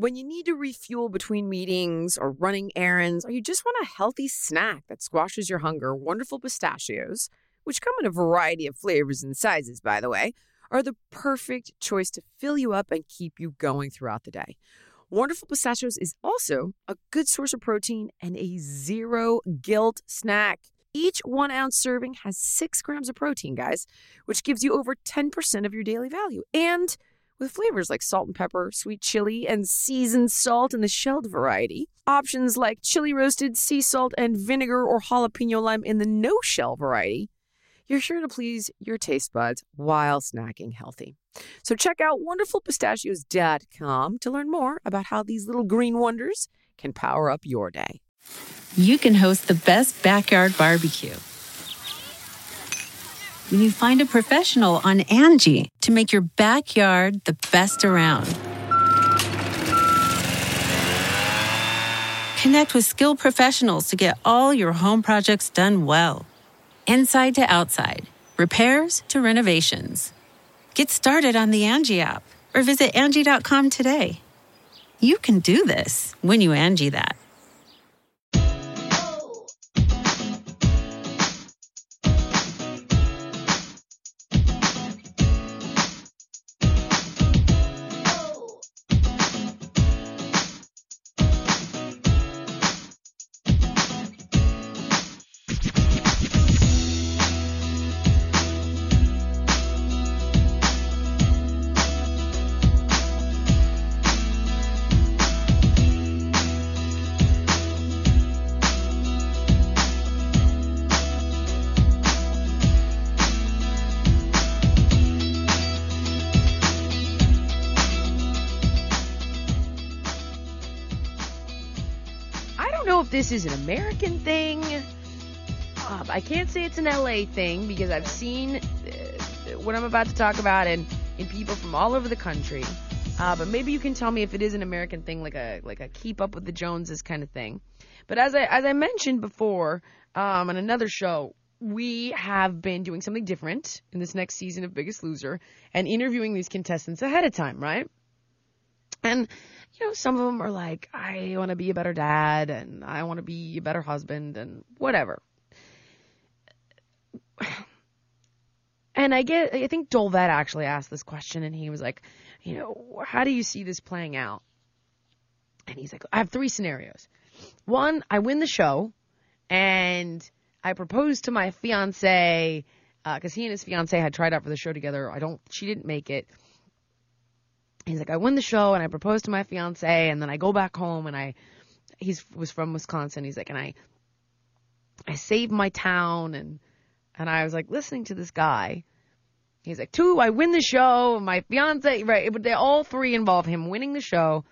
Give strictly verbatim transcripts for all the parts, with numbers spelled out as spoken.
When you need to refuel between meetings or running errands, or you just want a healthy snack that squashes your hunger, Wonderful Pistachios, which come in a variety of flavors and sizes, by the way, are the perfect choice to fill you up and keep you going throughout the day. Wonderful Pistachios is also a good source of protein and a zero-guilt snack. Each one-ounce serving has six grams of protein, guys, which gives you over ten percent of your daily value. And with flavors like salt and pepper, sweet chili, and seasoned salt in the shelled variety. Options like chili roasted, sea salt, and vinegar or jalapeno lime in the no-shell variety. You're sure to please your taste buds while snacking healthy. So check out wonderful pistachios dot com to learn more about how these little green wonders can power up your day. You can host the best backyard barbecue when you find a professional on Angie to make your backyard the best around. Connect with skilled professionals to get all your home projects done well. Inside to outside, repairs to renovations. Get started on the Angie app or visit Angie dot com today. You can do this when you Angie that. This is an American thing. Uh, I can't say it's an L A thing because I've seen uh, what I'm about to talk about in, in people from all over the country. Uh, but maybe you can tell me if it is an American thing, like a like a keep up with the Joneses kind of thing. But as I as I mentioned before um, on another show, we have been doing something different in this next season of Biggest Loser and interviewing these contestants ahead of time, right? And you know, some of them are like, I want to be a better dad, and I want to be a better husband, and whatever. And I get, I think Dolvet actually asked this question, and he was like, you know, how do you see this playing out? And he's like, I have three scenarios. One, I win the show, and I propose to my fiance, because uh, he and his fiance had tried out for the show together. I don't, she didn't make it. He's like, I win the show and I propose to my fiance and then I go back home and I, he's was from Wisconsin. He's like, and I, I save my town and, and I was like listening to this guy. He's like, two, I win the show. My fiance, right? But they all three involve him winning the show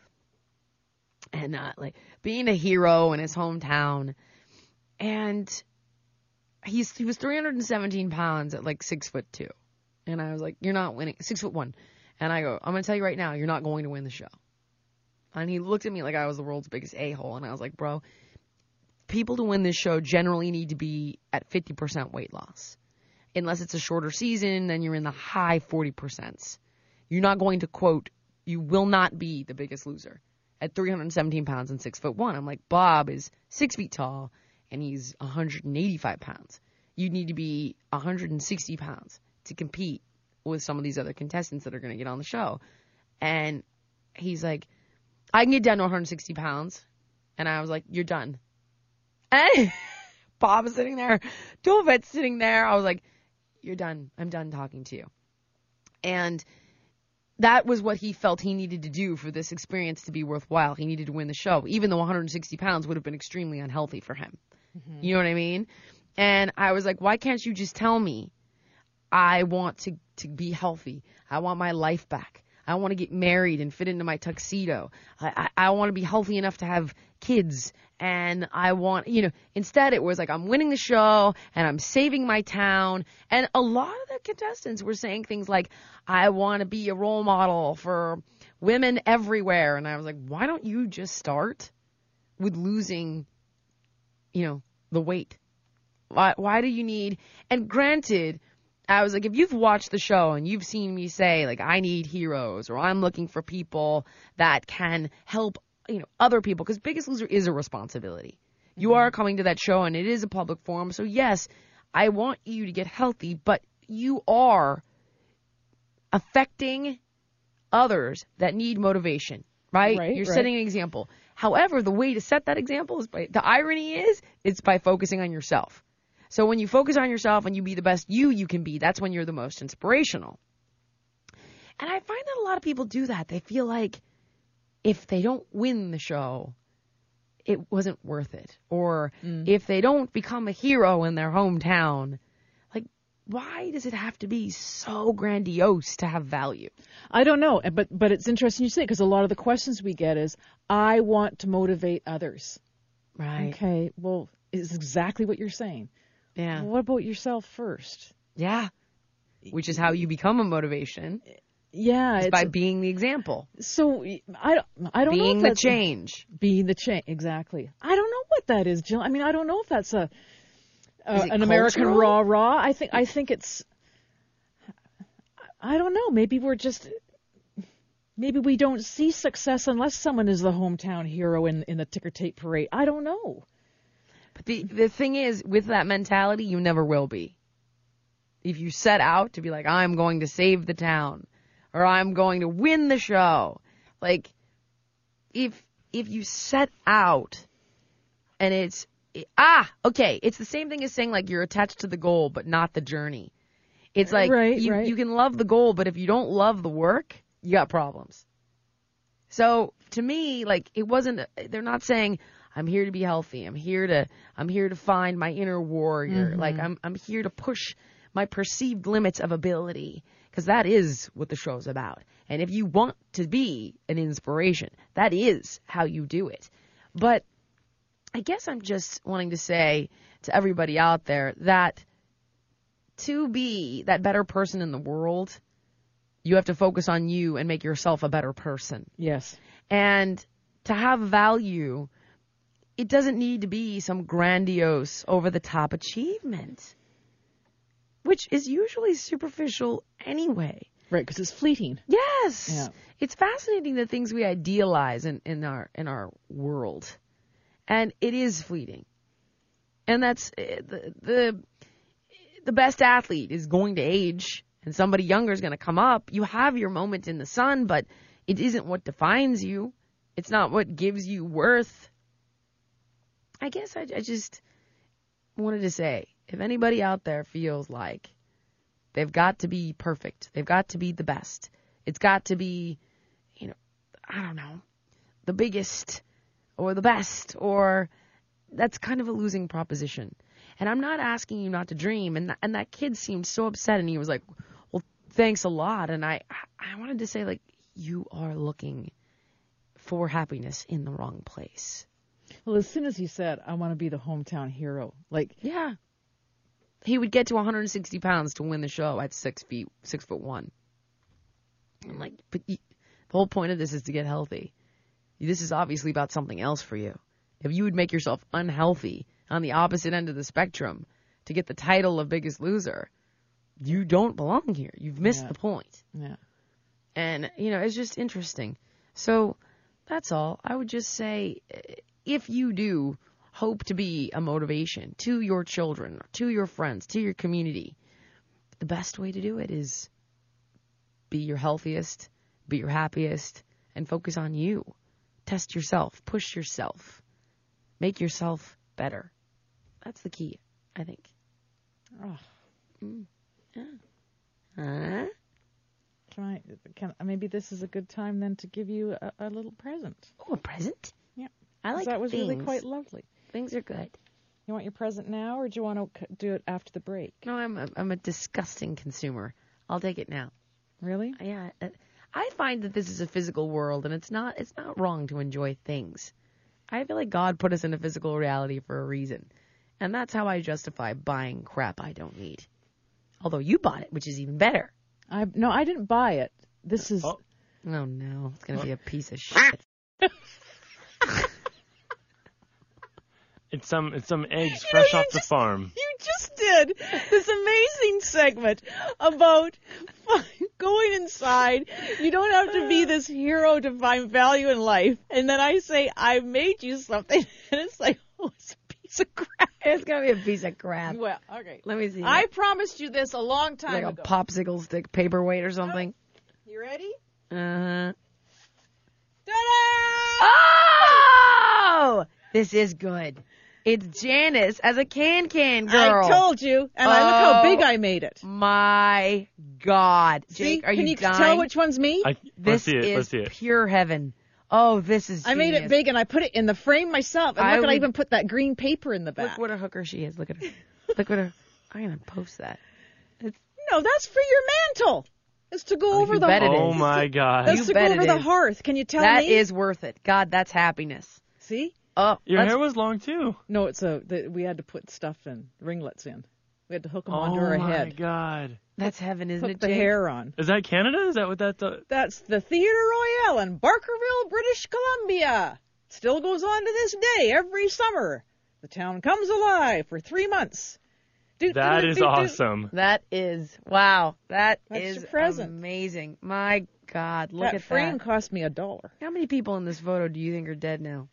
and uh, like being a hero in his hometown. And he's he was three hundred seventeen pounds at like six foot two. And I was like, you're not winning. Six foot one. And I go, I'm going to tell you right now, you're not going to win the show. And he looked at me like I was the world's biggest a-hole. And I was like, bro, people to win this show generally need to be at fifty percent weight loss. Unless it's a shorter season, then you're in the high forty percent. You're not going to, quote, you will not be the Biggest Loser at three hundred seventeen pounds and six foot one. I'm like, Bob is six feet tall and he's one hundred eighty-five pounds. You need to be one hundred sixty pounds to compete with some of these other contestants that are going to get on the show. And he's like, I can get down to one hundred sixty pounds. And I was like, you're done. And Bob is sitting there. Dolvet's sitting there. I was like, you're done. I'm done talking to you. And that was what he felt he needed to do for this experience to be worthwhile. He needed to win the show, even though one hundred sixty pounds would have been extremely unhealthy for him. Mm-hmm. You know what I mean? And I was like, why can't you just tell me I want to, to be healthy. I want my life back. I want to get married and fit into my tuxedo. I, I, I want to be healthy enough to have kids. And I want, you know, instead it was like, I'm winning the show and I'm saving my town. And a lot of the contestants were saying things like, I want to be a role model for women everywhere. And I was like, why don't you just start with losing, you know, the weight? Why, why do you need, and granted, I was like, if you've watched the show and you've seen me say, like, I need heroes or I'm looking for people that can help, you know, other people, because Biggest Loser is a responsibility. You mm-hmm. are coming to that show and it is a public forum. So, yes, I want you to get healthy, but you are affecting others that need motivation, right? Right, You're right. setting an example. However, the way to set that example is by, the irony is, it's by focusing on yourself. So when you focus on yourself and you be the best you you can be, that's when you're the most inspirational. And I find that a lot of people do that. They feel like if they don't win the show, it wasn't worth it. Or mm. if they don't become a hero in their hometown, like, why does it have to be so grandiose to have value? I don't know, but but it's interesting you say it, because a lot of the questions we get is, I want to motivate others. Right. Okay, well, it's exactly what you're saying. Yeah. Well, what about yourself first? Yeah. Which is how you become a motivation. Yeah. It's it's by a, being the example. So, I don't, I don't being know. the If change. Being the change, exactly. I don't know what that is, Jill. I mean, I don't know if that's a, a an cultural? American rah-rah. I think, I think it's, I don't know. Maybe we're just, maybe we don't see success unless someone is the hometown hero in, in the ticker tape parade. I don't know. But the the thing is, with that mentality, you never will be. If you set out to be like, I'm going to save the town, or I'm going to win the show, like, if if you set out, and it's, ah, okay, it's the same thing as saying, like, you're attached to the goal, but not the journey. It's like, right, you, right. you can love the goal, but if you don't love the work, you got problems. So, to me, like, it wasn't, they're not saying, I'm here to be healthy. I'm here to I'm here to find my inner warrior. Mm-hmm. Like I'm I'm here to push my perceived limits of ability, because that is what the show's about. And if you want to be an inspiration, that is how you do it. But I guess I'm just wanting to say to everybody out there that to be that better person in the world, you have to focus on you and make yourself a better person. Yes. And to have value, it doesn't need to be some grandiose, over-the-top achievement, which is usually superficial anyway. Right, because it's fleeting. Yes. Yeah. It's fascinating the things we idealize in, in our in our world. And it is fleeting. And that's the the, the best athlete is going to age, and somebody younger is going to come up. You have your moment in the sun, but it isn't what defines you. It's not what gives you worth. I guess I, I just wanted to say, if anybody out there feels like they've got to be perfect, they've got to be the best, it's got to be, you know, I don't know, the biggest or the best, or that's kind of a losing proposition. And I'm not asking you not to dream. And, th- and that kid seemed so upset, and he was like, well, thanks a lot. And I, I wanted to say, like, you are looking for happiness in the wrong place. Well, as soon as he said, I want to be the hometown hero, like... Yeah. He would get to one hundred sixty pounds to win the show at six feet, six foot one. I'm like, but you, the whole point of this is to get healthy. This is obviously about something else for you. If you would make yourself unhealthy on the opposite end of the spectrum to get the title of Biggest Loser, you don't belong here. You've missed yeah. the point. Yeah. And, you know, it's just interesting. So that's all. I would just say, if you do hope to be a motivation to your children, to your friends, to your community, the best way to do it is be your healthiest, be your happiest, and focus on you. Test yourself, push yourself, make yourself better. That's the key, I think. Oh. Mm. Yeah. Huh? Can I? Can maybe this is a good time then to give you a, a little present. Oh, a present? Yeah, I like that was things. really quite lovely. Things are good. You want your present now, or do you want to do it after the break? No, I'm a, I'm a disgusting consumer. I'll take it now. Really? Yeah. I find that this is a physical world, and it's not it's not wrong to enjoy things. I feel like God put us in a physical reality for a reason, and that's how I justify buying crap I don't need. Although you bought it, which is even better. I no, I didn't buy it. This is. Oh, oh no, it's gonna be a piece of shit. It's some it's some eggs You fresh know, off you the just, farm. You just did this amazing segment about going inside. You don't have to be this hero to find value in life. And then I say, I made you something. And it's like, oh, it's a piece of crap. It's going to be a piece of crap. Well, okay. Let me see. I promised you this a long time like ago. a popsicle stick paperweight or something. You ready? Uh-huh. Ta-da! Oh! This is good. It's Janice as a can-can girl. I told you. And I look how big I made it. My God. Jake, See? are Can you you dying? tell which one's me? I, This let's see it. is Let's see it. pure heaven. Oh, this is I made it genius. big and I put it in the frame myself. And I look, at I would- even put that green paper in the back. Look what a hooker she is. Look at her. Look what her. I'm going to post that. No, that's for your mantle. It's to go over you the bet it hearth. Oh is. my God. That's You to bet go it over the is. hearth. Can you tell That me? is worth it. God, that's happiness. See? Oh, Your let's- hair was long too. No, it's a. The, we had to put stuff in ringlets in. We had to hook them Oh onto our my head. God. that's heaven, isn't Hook it, the Jake? hair on. Is that Canada? Is that what that? Uh, That's the Theatre Royale in Barkerville, British Columbia. Still goes on to this day every summer. The town comes alive for three months. Do, that do, is do, do. awesome. That is, wow, that That's is your present. amazing. My God, look That at frame that. cost me a dollar. How many people in this photo do you think are dead now?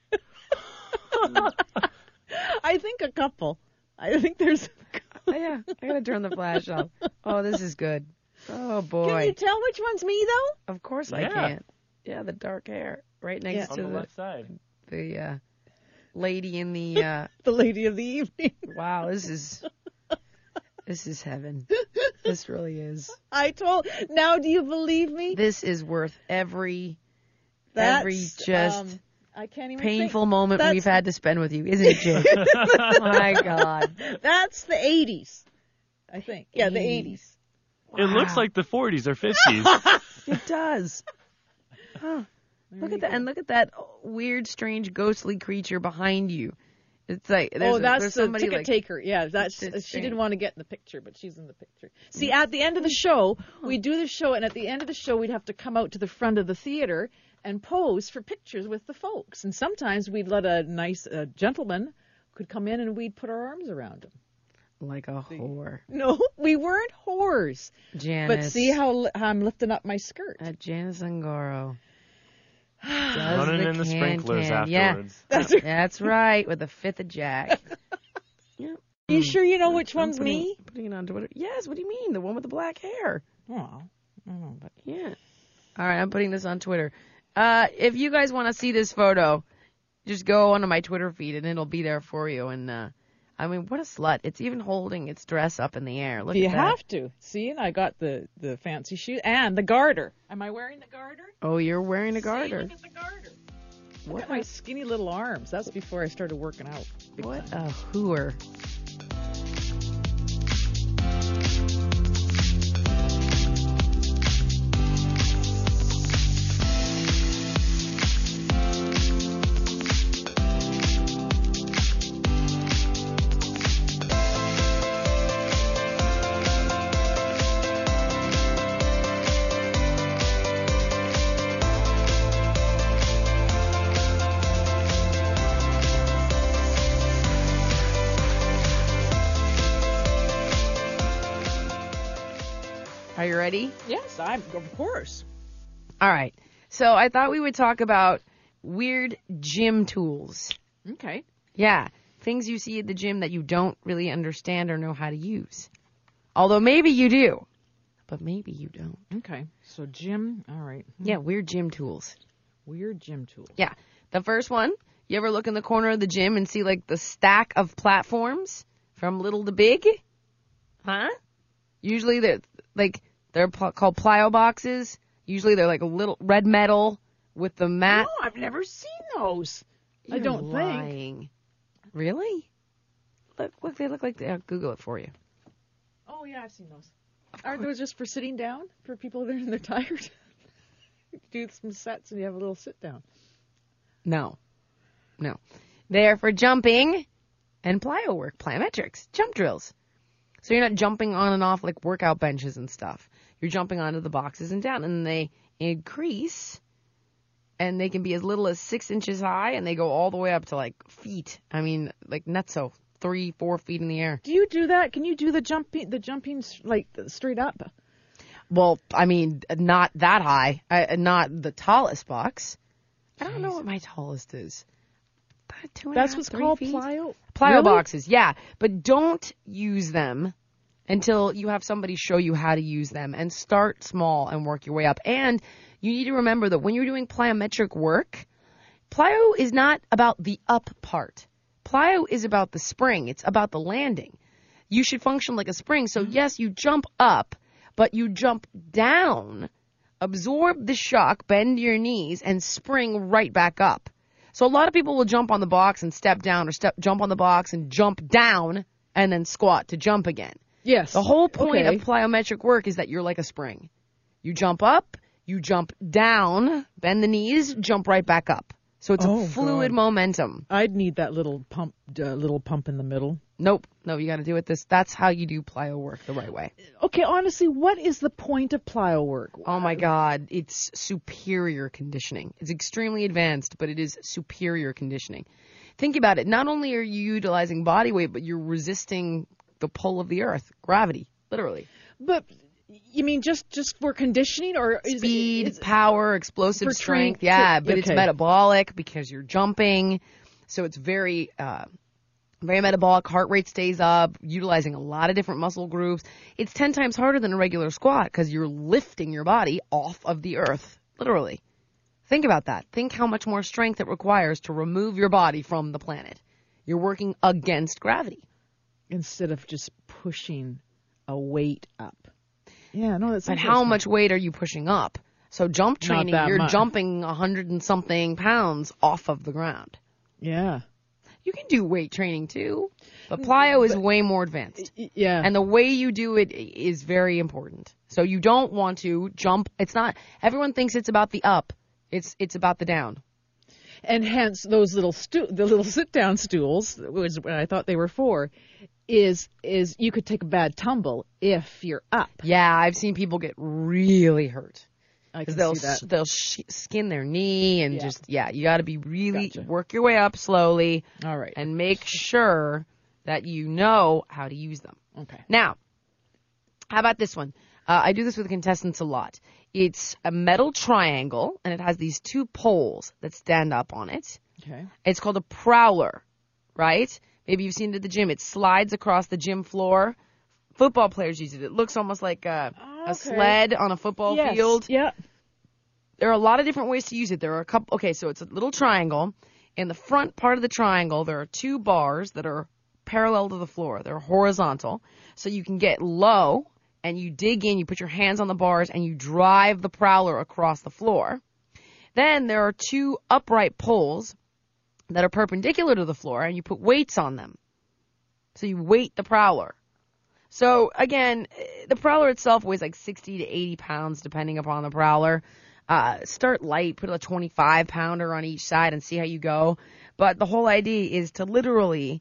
I think a couple. I think there's. Oh, yeah, I gotta turn the flash off. Oh, this is good. Oh boy. Can you tell which one's me though? Of course I Yeah. can. Yeah, the dark hair right next Yeah. On to the the left side. the uh, lady in the. Uh, The lady of the evening. wow, this is this is heaven. This really is. I told. Now, do you believe me? This is worth every That's, every just um, I can't even painful think. moment That's- we've had to spend with you, isn't it, Jake? My God. That's the eighties. I think. Yeah, the eighties. It looks Wow. like the forties or fifties. It does. Huh. Look at that, and look at that weird, strange, ghostly creature behind you. It's like there's, Oh, a- that's there's the somebody ticket like, taker. Yeah, that's It's she strange. didn't want to get in the picture, but she's in the picture. See, at the end of the show, we do the show, and at the end of the show, we'd have to come out to the front of the theater and pose for pictures with the folks. And sometimes we'd let a nice uh, gentleman could come in, and we'd put our arms around him. like a whore. No, we weren't whores. Janice. But see how, li- how I'm lifting up my skirt. Uh, Janice Ungaro. Does Running the in the can sprinklers can. Yeah. afterwards. That's That's right, with a fifth of Jack. Yeah. You sure you know which I'm one's putting, me? Putting it on Twitter. Yes, what do you mean? The one with the black hair. Oh, I don't know, but Yeah. All right, I'm putting this on Twitter. Uh, if you guys want to see this photo, just go onto my Twitter feed and it'll be there for you. And uh, I mean, what a slut! It's even holding its dress up in the air. Look you at that. have to. See, and I got the, the fancy shoe and the garter. Am I wearing the garter? Oh, you're wearing a See, garter. look at the garter. Look What at my a, skinny little arms. That's before I started working out. Big what time. a hooer! Are you ready? Yes, I'm of course. All right. So I thought we would talk about weird gym tools. Okay. Yeah, things you see at the gym that you don't really understand or know how to use. Although maybe you do, but maybe you don't. Okay. So gym. All right. Yeah, weird gym tools. Weird gym tools. Yeah. The first one, you ever look in the corner of the gym and see like the stack of platforms from little to big? Huh? Usually they're like they're pl- called plyo boxes. Usually they're like a little red metal with the mat. No, I've never seen those. I You're don't think. lying. Really? Look, look, they look like they. I'll Google it for you. Oh yeah, I've seen those. Aren't those just for sitting down for people that are they're tired? Do some sets and you have a little sit down. No. No. They're for jumping and plyo work, plyometrics, jump drills. So you're not jumping on and off like workout benches and stuff. You're jumping onto the boxes and down, and they increase, and they can be as little as six inches high, and they go all the way up to like feet. I mean, like nutso three, four feet in the air. Do you do that? Can you do the jumping, the jumping s- like straight up? Well, I mean, not that high. I, not the tallest box. I don't know what my tallest is. About two and a That's half, what's three called feet? plyo. Plyo Really? boxes, yeah. But don't use them until you have somebody show you how to use them, and start small and work your way up. And you need to remember that when you're doing plyometric work, plyo is not about the up part. Plyo is about the spring. It's about the landing. You should function like a spring. So yes, you jump up, but you jump down, absorb the shock, bend your knees, and spring right back up. So a lot of people will jump on the box and step down, or step jump on the box and jump down and then squat to jump again. Yes. The whole point Okay. of plyometric work is that you're like a spring. You jump up, you jump down, bend the knees, jump right back up. So it's Oh, a fluid God. momentum. I'd need that little pump, uh, little pump in the middle. Nope, no, you got to do it this. That's how you do plyo work the right way. Okay, honestly, what is the point of plyo work? Oh my God, it's superior conditioning. It's extremely advanced, but it is superior conditioning. Think about it. Not only are you utilizing body weight, but you're resisting the pull of the earth, gravity, literally. But you mean just just for conditioning, or is Speed, it, is, power, explosive for train- strength. Yeah, to- but it's okay. metabolic because you're jumping. So it's very, uh, very metabolic. Heart rate stays up, utilizing a lot of different muscle groups. It's ten times harder than a regular squat because you're lifting your body off of the earth, literally. Think about that. Think how much more strength it requires to remove your body from the planet. You're working against gravity. instead of just pushing a weight up? Yeah, no, that's But how interesting. much weight are you pushing up? So jump Not training, that you're much. jumping a hundred and something pounds off of the ground. Yeah. You can do weight training too, but plyo is way more advanced. Y- Yeah. And the way you do it is very important. So you don't want to jump. It's not, everyone thinks it's about the up. It's, it's about the down. And hence those little stu- the little sit down stools, which is what I thought they were for, is is you could take a bad tumble if you're up. Yeah, I've seen people get really hurt. I Because can they'll see that. s- they'll sh- skin their knee and Yeah. just yeah, you got to be really Gotcha. work your way up slowly All right. and make sure that you know how to use them. Okay. Now, how about this one? Uh, I do this with contestants a lot. It's a metal triangle and it has these two poles that stand up on it. Okay. It's called a prowler, right? Maybe you've seen it at the gym. It slides across the gym floor. Football players use it. It looks almost like a, a Okay. sled on a football Yes. field. Yeah. There are a lot of different ways to use it. There are a couple. Okay, so it's a little triangle. In the front part of the triangle, there are two bars that are parallel to the floor. They're horizontal. So you can get low and you dig in, you put your hands on the bars, and you drive the prowler across the floor. Then there are two upright poles that are perpendicular to the floor, and you put weights on them. So you weight the prowler. So again, the prowler itself weighs like sixty to eighty pounds, depending upon the prowler. Uh, start light, put a twenty-five pounder on each side and see how you go. But the whole idea is to literally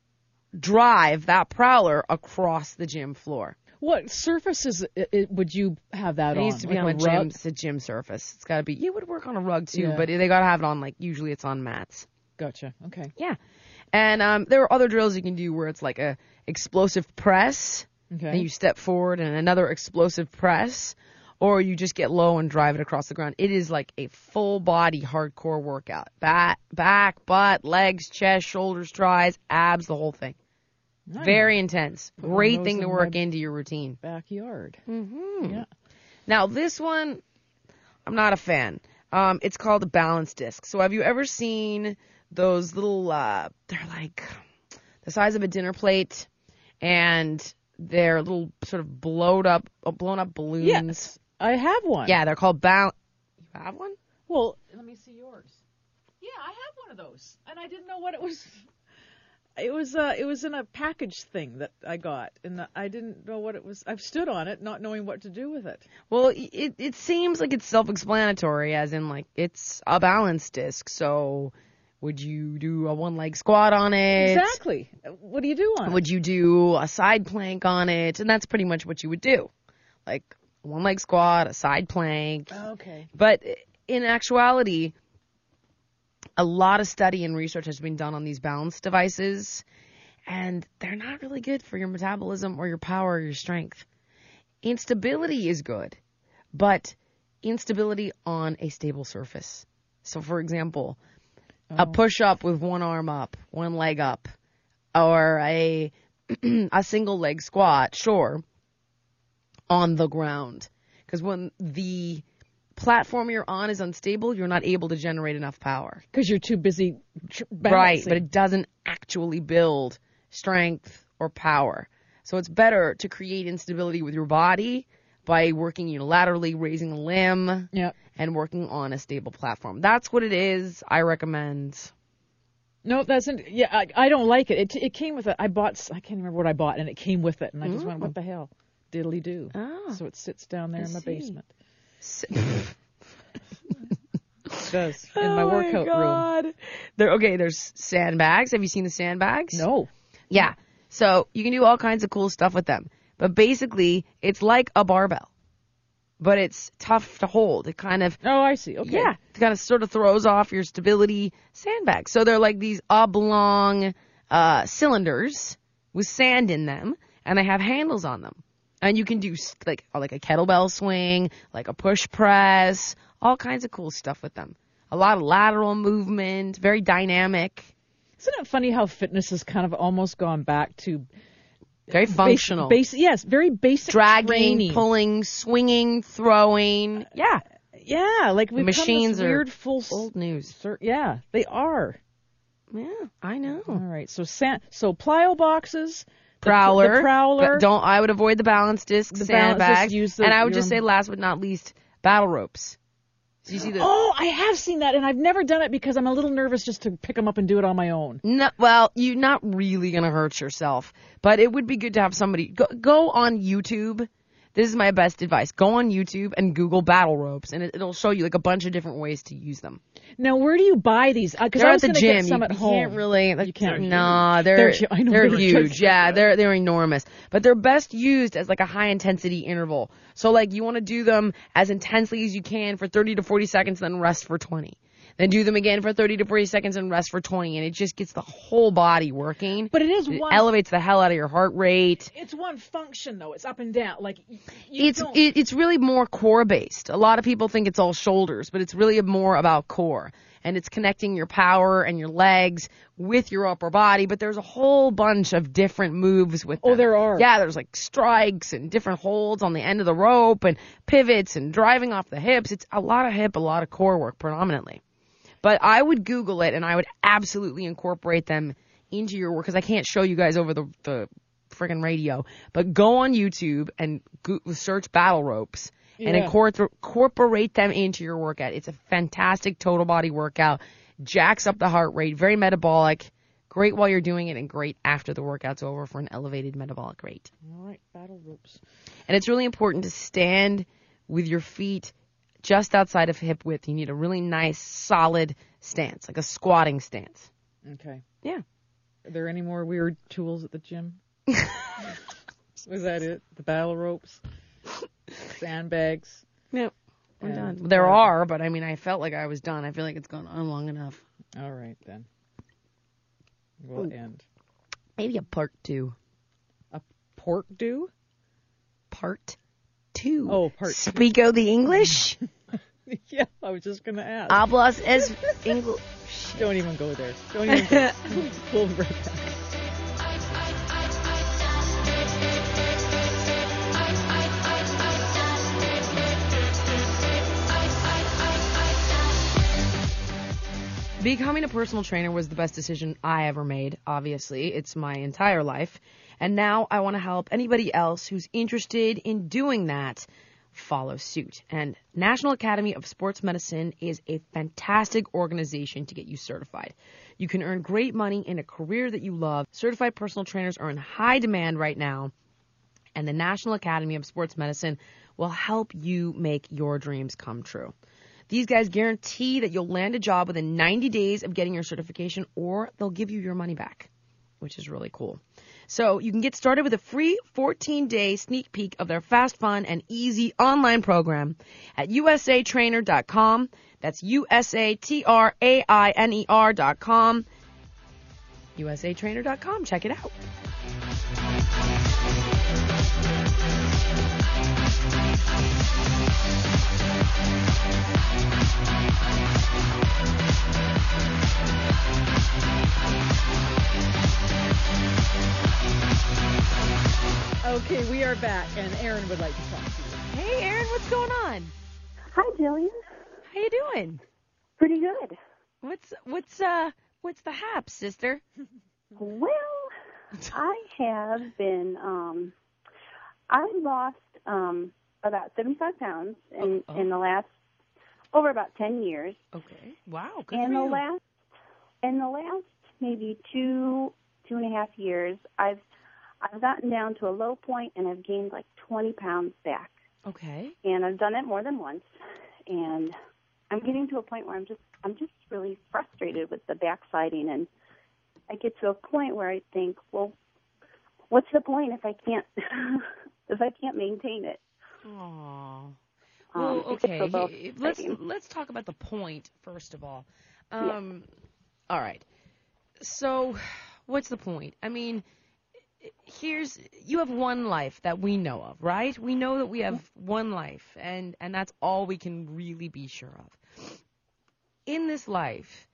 drive that prowler across the gym floor. What surfaces i i would you have that It on? needs to be Like on a rug? gym, it's a gym surface. It's got to be, it would work on a rug too, Yeah. but they got to have it on, like, usually it's on mats. Gotcha. Okay. Yeah. And um, there are other drills you can do where it's like a explosive press. Okay. And you step forward and another explosive press, or you just get low and drive it across the ground. It is like a full body hardcore workout. Back, back, butt, legs, chest, shoulders, tries, abs, the whole thing. Nice. Very intense. Put one of Great those thing to in work my- into your routine. Backyard. Mm-hmm. Yeah. Now this one, I'm not a fan. Um, it's called a balance disc. So have you ever seen those little? Uh, they're like the size of a dinner plate, and they're little sort of blown up, uh, blown up balloons. Yes. I have one. Yeah, they're called balance. You have one? Well, let me see yours. Yeah, I have one of those, and I didn't know what it was. It was uh, it was in a package thing that I got, and I didn't know what it was. I've stood on it, not knowing what to do with it. Well, it it seems like it's self-explanatory, as in like it's a balance disc. So, would you do a one-leg squat on it? Exactly. What do you do on it? Would you do a side plank on it? And that's pretty much what you would do. Like one leg squat, a side plank. Okay. But in actuality, a lot of study and research has been done on these balance devices. and they're not really good for your metabolism or your power or your strength. Instability is good, but instability on a stable surface. So, for example, oh. a push-up with one arm up, one leg up, or a a single leg squat, sure, on the ground. Because when the platform you're on is unstable, you're not able to generate enough power. Because you're too busy tr- balancing. Right, but it doesn't actually build strength or power. So it's better to create instability with your body by working unilaterally, raising a limb, yep. and working on a stable platform. That's what it is. I recommend. No, that's not, yeah. I, I don't like it. It it came with it. I bought. I can't remember what I bought, and it came with it, and I just mm. went, "What the hell, diddly do?" Oh, so it sits down there I in my see. basement. It does in my oh workout my God. room. There, okay, there's sandbags. Have you seen the sandbags? No. Yeah. So you can do all kinds of cool stuff with them. But basically, it's like a barbell. But it's tough to hold. It kind of... Oh, I see. Okay. Yeah. It kind of sort of throws off your stability sandbags. So they're like these oblong uh, cylinders with sand in them. And they have handles on them. And you can do like like a kettlebell swing, like a push press, all kinds of cool stuff with them. A lot of lateral movement, very dynamic. Isn't it funny how fitness has kind of almost gone back to very functional? Basic, basic, yes, very basic dragging, training. pulling, swinging, throwing. Yeah, yeah, like we've machines become this weird are full old news. Cir- yeah, they are. Yeah, I know. All right, so san- so plyo boxes. Prowler, the, the prowler. Don't I would avoid the balance disc, the balance sandbags, disc, use the, and I would your, just say last but not least, battle ropes. So you see the oh, I have seen that, and I've never done it because I'm a little nervous just to pick them up and do it on my own. No, well, you're not really gonna hurt yourself, but it would be good to have somebody go, go on YouTube. This is my best advice. Go on YouTube and Google battle ropes, and it, it'll show you like a bunch of different ways to use them. Now, where do you buy these? Because They're I was at the gonna gym. get some you, at you home. can't really. Like, you can't. Nah, they're they're, hu- I know they're they're huge. Yeah, they're they're enormous. But they're best used as like a high intensity interval. So like you want to do them as intensely as you can for thirty to forty seconds, then rest for twenty. Then do them again for thirty to forty seconds and rest for twenty, and it just gets the whole body working. But it is it one. elevates the hell out of your heart rate. It's one function though. It's up and down. Like you it's don't... it, it's really more core based. A lot of people think it's all shoulders, but it's really more about core. And it's connecting your power and your legs with your upper body. But there's a whole bunch of different moves with them. Oh, there are. Yeah, there's like strikes and different holds on the end of the rope and pivots and driving off the hips. It's a lot of hip, a lot of core work predominantly. But I would Google it, and I would absolutely incorporate them into your work, because I can't show you guys over the, the friggin' radio. But go on YouTube and go, search battle ropes yeah. and incor- incorporate them into your workout. It's a fantastic total body workout. Jacks up the heart rate, very metabolic. Great while you're doing it, and great after the workout's over for an elevated metabolic rate. All right, battle ropes. And it's really important to stand with your feet just outside of hip width. You need a really nice, solid stance, like a squatting stance. Okay. Yeah. Are there any more weird tools at the gym? Was that it? The battle ropes? Sandbags? Yep. We're And done. There are, but I mean, I felt like I was done. I feel like it's gone on long enough. All right, then. We'll Ooh. end. Maybe a part two. A pork do? Part two. Oh, part two. Speako the English? Yeah, I was just going to ask. Hablas es English. Don't even go there. Don't even go. We'll be right back. Becoming a personal trainer was the best decision I ever made, obviously. It's my entire life. And now I want to help anybody else who's interested in doing that follow suit. And National Academy of Sports Medicine is a fantastic organization to get you certified. You can earn great money in a career that you love. Certified personal trainers are in high demand right now, and the National Academy of Sports Medicine will help you make your dreams come true. These guys guarantee that you'll land a job within ninety days of getting your certification, or they'll give you your money back, which is really cool. So you can get started with a free fourteen-day sneak peek of their fast, fun, and easy online program at U S A trainer dot com. That's U S A T R A I N E R dot com. U S A trainer dot com. Check it out. Okay, we are back, and Erin would like to talk to you. Hey, Erin, what's going on? Hi, Jillian. How you doing? Pretty good. What's what's uh what's the hap, sister? Well, I have been, um, I lost um, about seventy-five pounds in, Oh, oh. in the last, over about ten years. Okay. Wow. Good In for the you. last, in the last maybe two, two and a half years, I've, I've gotten down to a low point and I've gained like twenty pounds back. Okay. And I've done it more than once. And I'm getting to a point where I'm just, I'm just really frustrated with the backsliding, and I get to a point where I think, well, what's the point if I can't if I can't maintain it? Aww. Um, Well, it gets okay. a little he- Let's frustrating. let's talk about the point first of all. Um, All right. So, what's the point? I mean, here's you have one life that we know of, right? We know that we have one life, and and that's all we can really be sure of. In this life,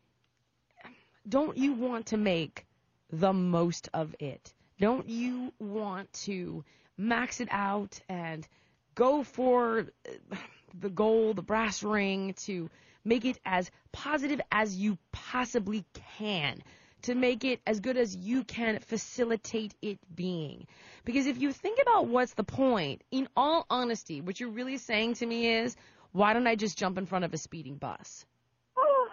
don't you want to make the most of it? Don't you want to max it out and go for the gold, the brass ring, to make it as positive as you possibly can, to make it as good as you can facilitate it being? Because if you think about what's the point, in all honesty, what you're really saying to me is, why don't I just jump in front of a speeding bus? Oh,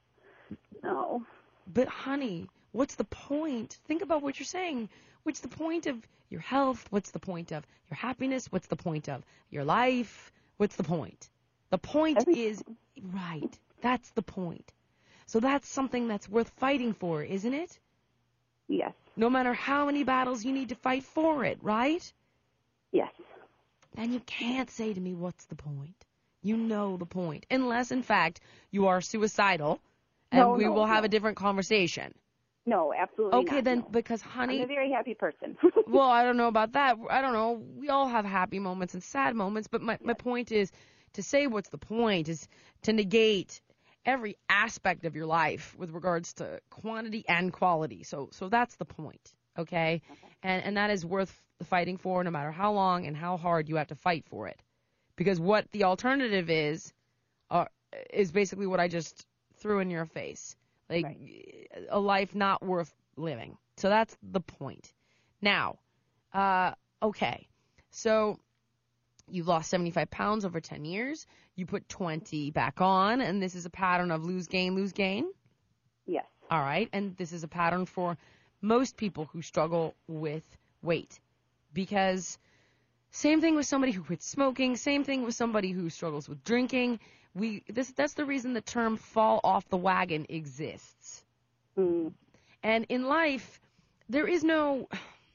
no. But honey, what's the point? Think about what you're saying. What's the point of your health? What's the point of your happiness? What's the point of your life? What's the point? The point Everything. is, right, that's the point. So that's something that's worth fighting for, isn't it? Yes. No matter how many battles you need to fight for it, right? Yes. And you can't say to me, what's the point? You know the point. Unless, in fact, you are suicidal, and No, we no, will have no. a different conversation. No, absolutely Okay, not, then, no. because, I'm honey, a very happy person. well, I don't know about that. I don't know. We all have happy moments and sad moments, but my, my point is to say what's the point is to negate every aspect of your life with regards to quantity and quality. So so that's the point, okay? And and that is worth fighting for, no matter how long and how hard you have to fight for it. Because what the alternative is uh, is basically what I just threw in your face. Like, Right. a life not worth living. So that's the point. Now, uh, okay, so you've lost seventy-five pounds over ten years. You put twenty back on, and this is a pattern of lose, gain, lose, gain. Yes. All right, and this is a pattern for most people who struggle with weight. Because same thing with somebody who quits smoking, same thing with somebody who struggles with drinking. We this that's the reason the term fall off the wagon exists. Mm. And in life, there is no,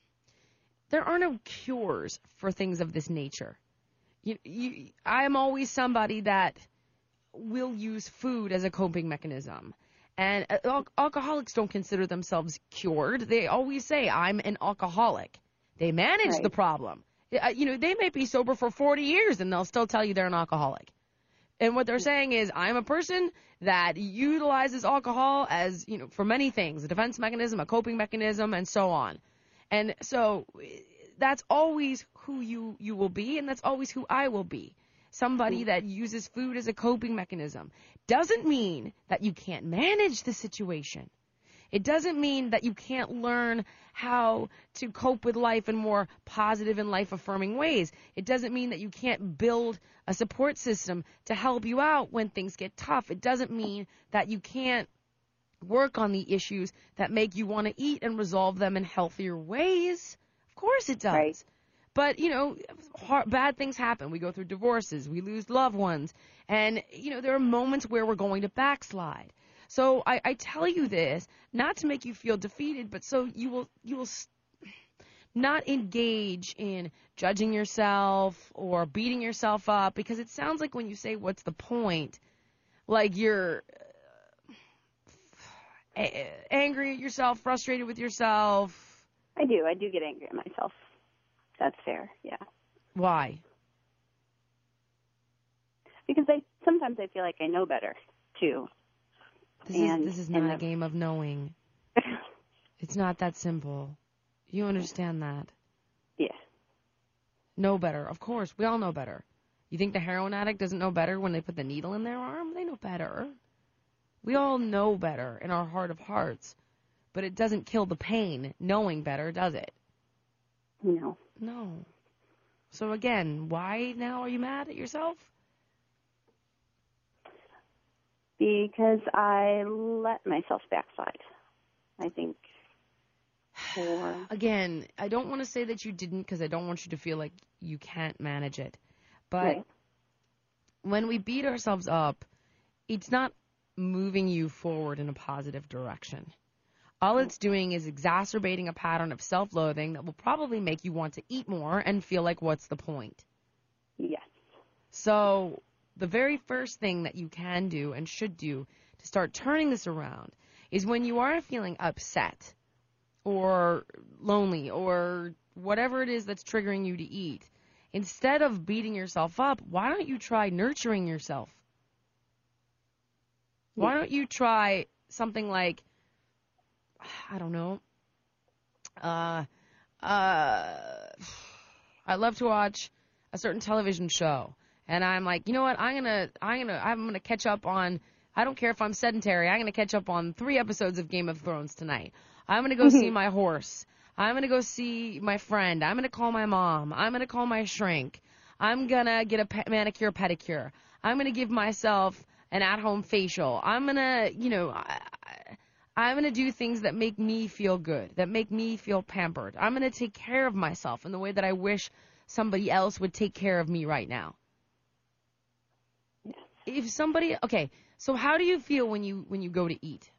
there are no cures for things of this nature. You, you, I am always somebody that will use food as a coping mechanism. And uh, al- alcoholics don't consider themselves cured. They always say, I'm an alcoholic. They manage Right. the problem. Uh, You know, they may be sober for forty years and they'll still tell you they're an alcoholic. And what they're saying is, I'm a person that utilizes alcohol as, you know, for many things, a defense mechanism, a coping mechanism, and so on. And so that's always who you, you will be, and that's always who I will be. Somebody that uses food as a coping mechanism. Doesn't mean that you can't manage the situation. It doesn't mean that you can't learn how to cope with life in more positive and life-affirming ways. It doesn't mean that you can't build a support system to help you out when things get tough. It doesn't mean that you can't work on the issues that make you want to eat and resolve them in healthier ways. Of course it does. Right. But, you know, hard, bad things happen. We go through divorces. We lose loved ones. And, you know, there are moments where we're going to backslide. So I, I tell you this, not to make you feel defeated, but so you will you will not engage in judging yourself or beating yourself up, because it sounds like when you say, what's the point, like you're a- angry at yourself, frustrated with yourself? I do. I do get angry at myself. That's fair. Yeah. Why? Because I sometimes I feel like I know better too. This And- is this is and not a the- game of knowing. It's not that simple. You understand that? Yeah. Know better. Of course, we all know better. You think the heroin addict doesn't know better when they put the needle in their arm? They know better. We all know better in our heart of hearts. But it doesn't kill the pain knowing better, does it? No. No. So again, why now are you mad at yourself? Because I let myself backslide. I think for Again, I don't want to say that you didn't because I don't want you to feel like you can't manage it. But right. when we beat ourselves up, it's not moving you forward in a positive direction. All it's doing is exacerbating a pattern of self-loathing that will probably make you want to eat more and feel like, what's the point? Yes. So the very first thing that you can do and should do to start turning this around is when you are feeling upset or lonely or whatever it is that's triggering you to eat, instead of beating yourself up, why don't you try nurturing yourself? Why don't you try something like, I don't know, uh, uh, I love to watch a certain television show, and I'm like, you know what, I'm gonna, I'm gonna, I'm gonna catch up on, I don't care if I'm sedentary, I'm gonna catch up on three episodes of Game of Thrones tonight. I'm gonna go see my horse. I'm gonna go see my friend. I'm gonna call my mom. I'm gonna call my shrink. I'm gonna get a pe- manicure, pedicure. I'm gonna give myself an at-home facial. I'm gonna, you know, I, I, I'm gonna do things that make me feel good, that make me feel pampered. I'm gonna take care of myself in the way that I wish somebody else would take care of me right now. Yes. If somebody, okay, so how do you feel when you when you go to eat?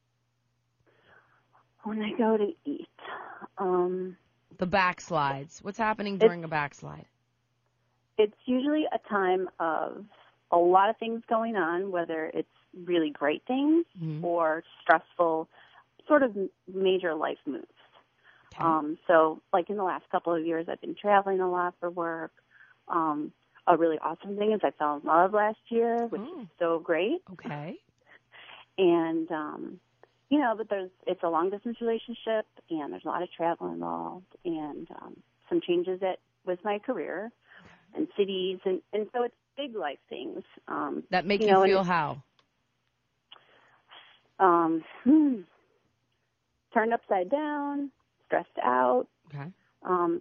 When I go to eat, um, The backslides. What's happening during a backslide? it's usually a time of a lot of things going on, whether it's really great things Mhm. or stressful, sort of major life moves. Okay. Um, so, like in the last couple of years, I've been traveling a lot for work. Um, a really awesome thing is I fell in love last year, which Oh. is so great. Okay. And, um, you know, but there's it's a long distance relationship, and there's a lot of travel involved, and um, some changes at with my career and cities, and, and so it's big life things. Um, That make you, you know, and feel it- how? um, hmm, turned upside down, stressed out, Okay. um,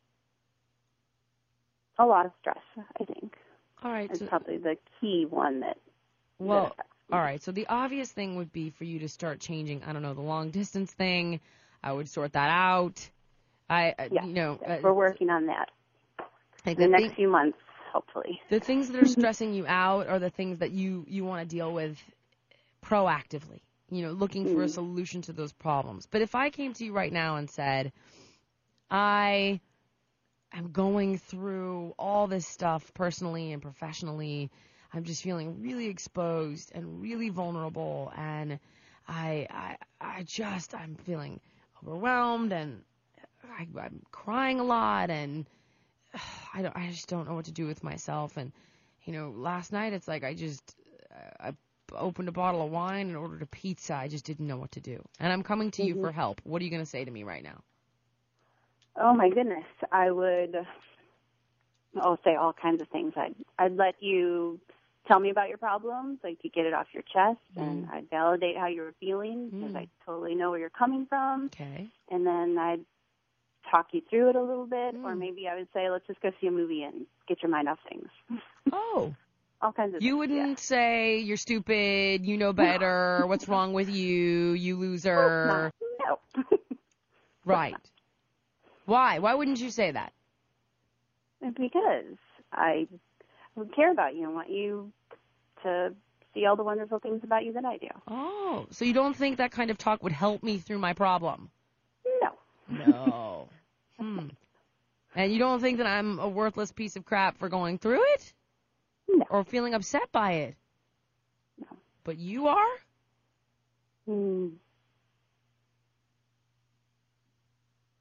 a lot of stress, I think. All right. Is So, probably the key one that, well, that affects me. all right. So the obvious thing would be for you to start changing, I don't know, the long distance thing. I would sort that out. I, uh, Yeah, you know, uh, we're working on that like in the the, next thing, few months, hopefully. the things that are stressing you out are the things that you, you want to deal with proactively, you know, looking for a Mm. solution to those problems. But if I came to you right now and said, I am going through all this stuff personally and professionally, I'm just feeling really exposed and really vulnerable, and I, I, I just, I'm feeling overwhelmed, and I, I'm crying a lot, and I don't, I just don't know what to do with myself. And, you know, last night it's like I just, I opened a bottle of wine and ordered a pizza. I just didn't know what to do. And I'm coming to you Mhm. for help. What are you going to say to me right now? Oh my goodness, I would oh say all kinds of things. I'd I'd let you tell me about your problems, like to get it off your chest, and Mm. I'd validate how you were feeling because Mm. I totally know where you're coming from, Okay. and then I'd talk you through it a little bit, or Mm. maybe I would say, let's just go see a movie and get your mind off things. Oh, All kinds of you things, wouldn't say you're stupid, you know better, what's wrong with you, you loser. yeah. No. Right. Why? Why wouldn't you say that? Because I would care about you and want you to see all the wonderful things about you that I do. Oh, so you don't think that kind of talk would help me through my problem? No. No. Hmm. And you don't think that I'm a worthless piece of crap for going through it? No. Or feeling upset by it? No. But you are? Mm,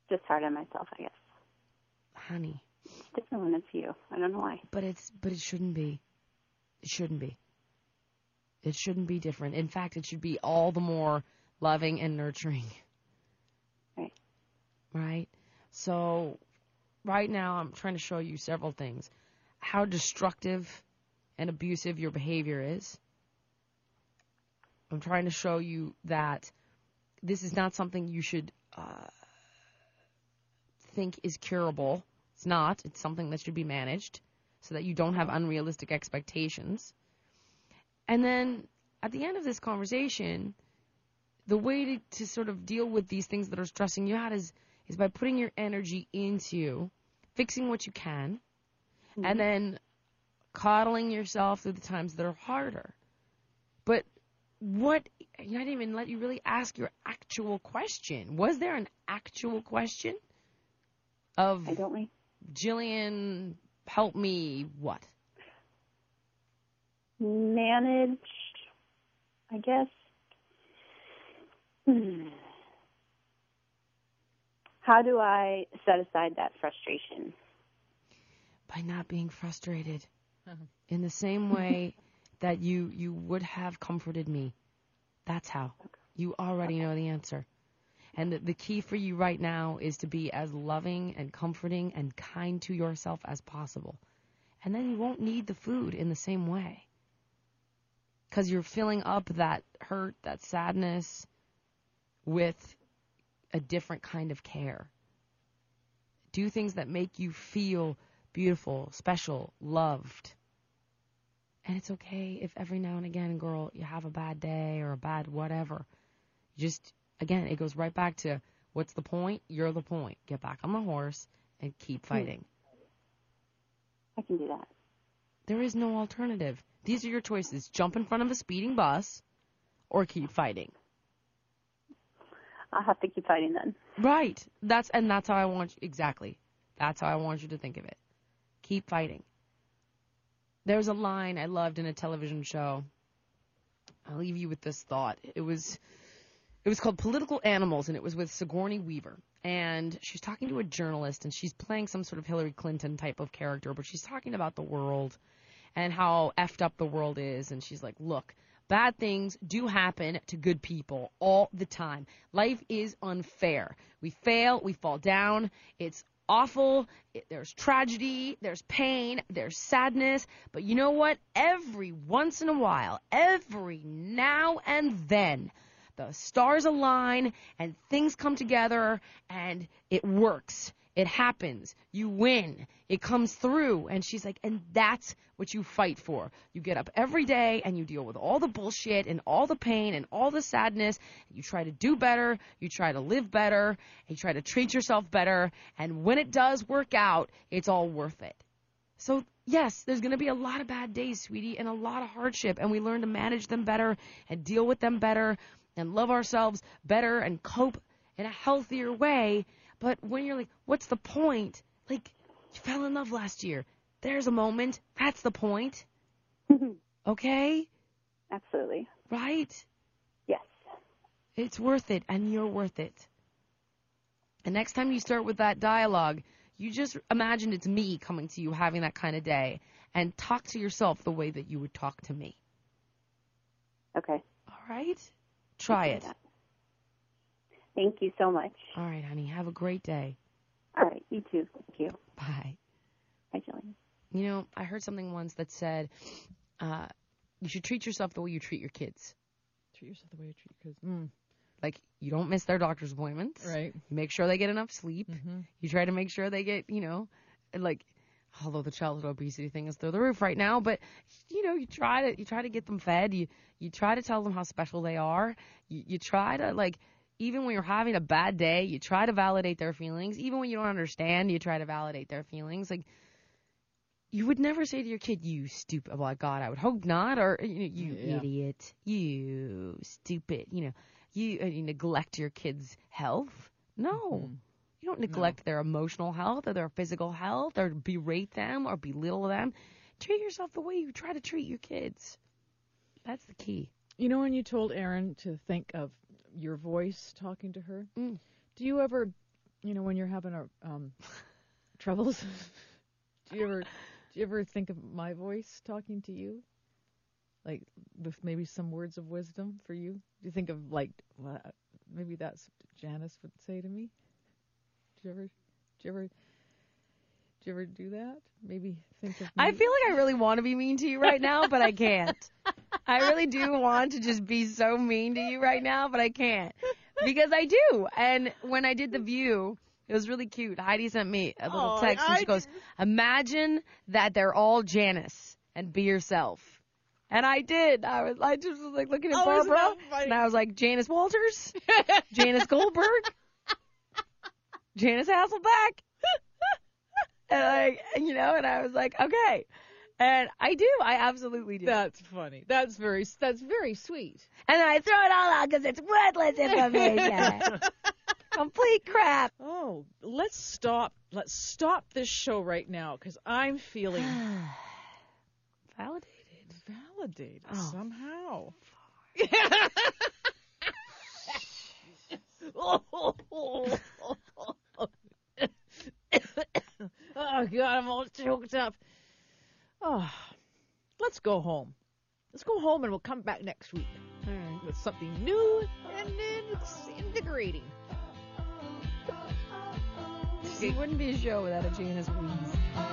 just hard on myself, I guess. Honey, It's different when it's you. I don't know why. but it's but it shouldn't be. It shouldn't be. It shouldn't be different. In fact, it should be all the more loving and nurturing. Right. Right? So right now I'm trying to show you several things. How destructive and abusive your behavior is. I'm trying to show you that this is not something you should uh, think is curable. It's not. It's something that should be managed so that you don't have unrealistic expectations. And then at the end of this conversation, the way to, to sort of deal with these things that are stressing you out is, is by putting your energy into fixing what you can, mm-hmm. and then coddling yourself through the times that are harder. But what, I didn't even let you really ask your actual question. Was there an actual question of, I don't know. Jillian, help me, what? Manage, I guess. Hmm. How do I set aside that frustration? By not being frustrated. Uh-huh. In the same way that you, you would have comforted me. That's how. Okay. You already okay. know the answer. And the, the key for you right now is to be as loving and comforting and kind to yourself as possible. And then you won't need the food in the same way. Because you're filling up that hurt, that sadness with a different kind of care. Do things that make you feel beautiful, special, loved. And it's okay if every now and again, girl, you have a bad day or a bad whatever. Just, again, it goes right back to, what's the point? You're the point. Get back on the horse and keep fighting. I can do that. There is no alternative. These are your choices. Jump in front of a speeding bus or keep fighting. I'll have to keep fighting then. Right. That's and that's how I want you, exactly. That's how I want you to think of it. Keep fighting. There's a line I loved in a television show. I'll leave you with this thought. It was it was called Political Animals, and it was with Sigourney Weaver. And she's talking to a journalist, and she's playing some sort of Hillary Clinton type of character, but she's talking about the world and how effed up the world is. And she's like, look, bad things do happen to good people all the time. Life is unfair. We fail, we fall down. It's awful. It, there's tragedy, there's pain, there's sadness. But you know what? Every once in a while, every now and then, the stars align and things come together and it works. It happens. You win. It comes through. And she's like, and that's what you fight for. You get up every day and you deal with all the bullshit and all the pain and all the sadness. You try to do better. You try to live better. And you try to treat yourself better. And when it does work out, it's all worth it. So, yes, there's going to be a lot of bad days, sweetie, and a lot of hardship. And we learn to manage them better and deal with them better and love ourselves better and cope in a healthier way. But when you're like, what's the point? Like, you fell in love last year. There's a moment. That's the point. Okay? Absolutely. Right? Yes. It's worth it, and you're worth it. And next time you start with that dialogue, you just imagine it's me coming to you having that kind of day, and talk to yourself the way that you would talk to me. Okay. All right? Try it. That. Thank you so much. All right, honey. Have a great day. All right. You too. Thank you. Bye. Bye, Jillian. You know, I heard something once that said uh, you should treat yourself the way you treat your kids. Treat yourself the way you treat your kids. Mm. Like, you don't miss their doctor's appointments. Right. You make sure they get enough sleep. Mm-hmm. You try to make sure they get, you know, like, although the childhood obesity thing is through the roof right now, but, you know, you try to you try to get them fed. You you try to tell them how special they are. You, you try to, like, even when you're having a bad day, you try to validate their feelings. Even when you don't understand, you try to validate their feelings. Like, you would never say to your kid, you stupid, well, God, I would hope not, or, you, know, you yeah. idiot, you stupid, you know, you, uh, you neglect your kid's health. No. Mm-hmm. You don't neglect no. their emotional health or their physical health or berate them or belittle them. Treat yourself the way you try to treat your kids. That's the key. You know when you told Erin to think of your voice talking to her? Mm. Do you ever You know, when you're having a um, troubles, do you ever do you ever think of my voice talking to you, like with maybe some words of wisdom for you? Do you think of like well, maybe that's what Janice would say to me? Do you ever do you ever do you ever do that? Maybe think of me? I feel like I really want to be mean to you right now, but I can't. I really do want to just be so mean to you right now, but I can't. Because I do. And when I did The View, it was really cute. Heidi sent me a little Oh, text, and I she goes, imagine that they're all Janice and be yourself. And I did. I was I just was like looking at Oh, isn't Barbara, that funny? and I was like, Janice Walters, Janice Goldberg, Janice Hasselbeck. And I, you know, and I was like, okay. And I do. I absolutely do. That's funny. That's very that's very sweet. And then I throw it all out because it's worthless information. Complete crap. Oh, let's stop. Let's stop this show right now because I'm feeling Validated. validated Oh. somehow. Oh, God, I'm all choked up. Oh, let's go home. Let's go home and we'll come back next week with something new and it's invigorating. It wouldn't be a show without a Janice wheeze.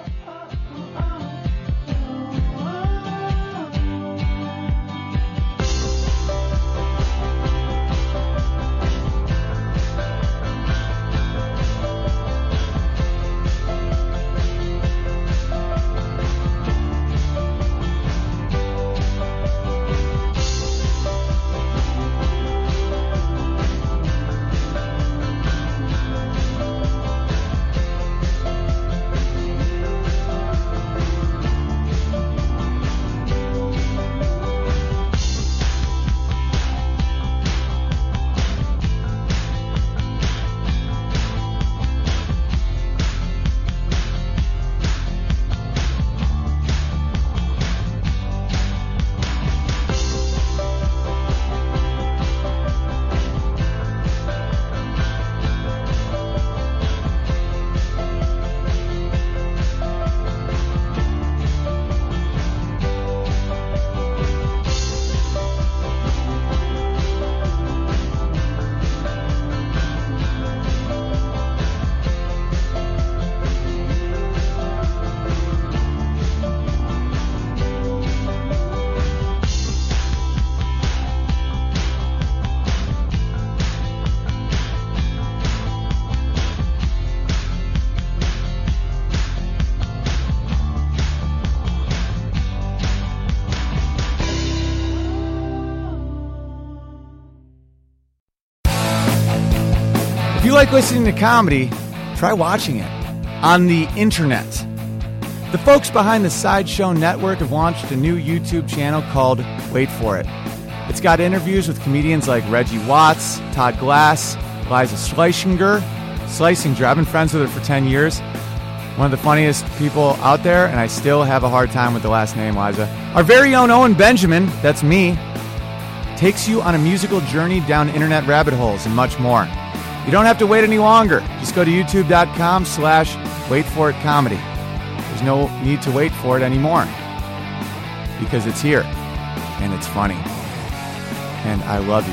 If you like listening to comedy, try watching it on the internet. The folks behind the Sideshow Network have launched a new YouTube channel called Wait For It. It's got interviews with comedians like Reggie Watts, Todd Glass, Liza Schleichinger. Schleichinger, I've been friends with her for ten years. One of the funniest people out there, and I still have a hard time with the last name, Liza. Our very own Owen Benjamin, that's me, takes you on a musical journey down internet rabbit holes and much more. You don't have to wait any longer. Just go to youtube.com slash wait for it comedy. There's no need to wait for it anymore because it's here and it's funny. And I love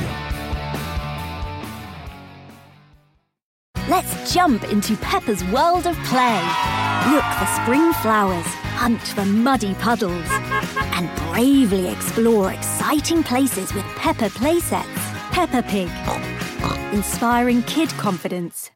you. Let's jump into Peppa's world of play. Look for spring flowers, hunt for muddy puddles, and bravely explore exciting places with Peppa playsets. Peppa Pig, inspiring kid confidence.